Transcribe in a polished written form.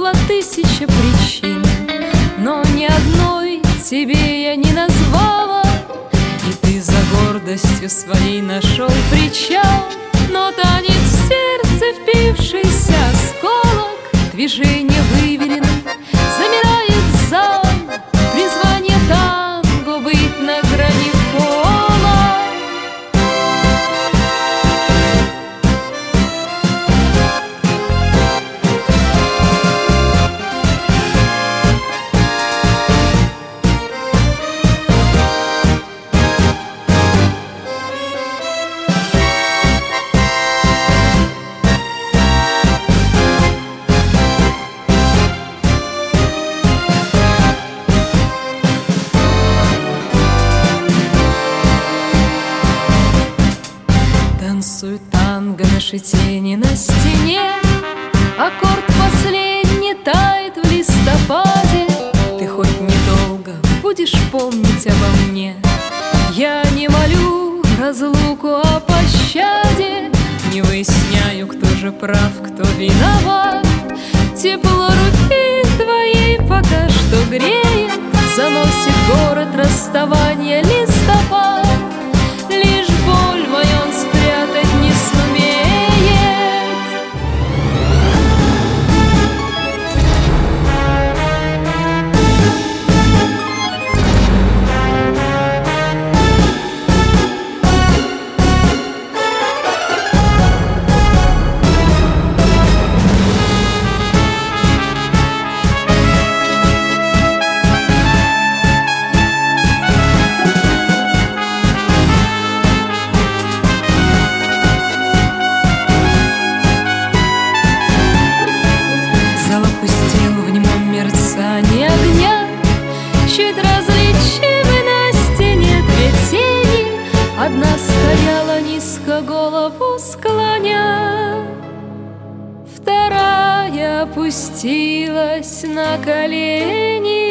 была тысяча причин, но ни одной тебе я не назвала. И ты за гордостью своей нашел причал, но танец в сердце впившийся осколок, движение выверено, замирает зал, призвание танго быть на грани пола. Танцует танго наши тени на стене, аккорд последний тает в листопаде. Ты хоть недолго будешь помнить обо мне, я не молю разлуку о пощаде, не выясняю, кто же прав, кто виноват. Тепло руки твоей пока что греет, заносит город расставания листопад. Лишь боль мою он спрятать не сумеет. Мерцание огня, чуть различимы на стене две тени. Одна стояла низко голову склоня, вторая опустилась на колени.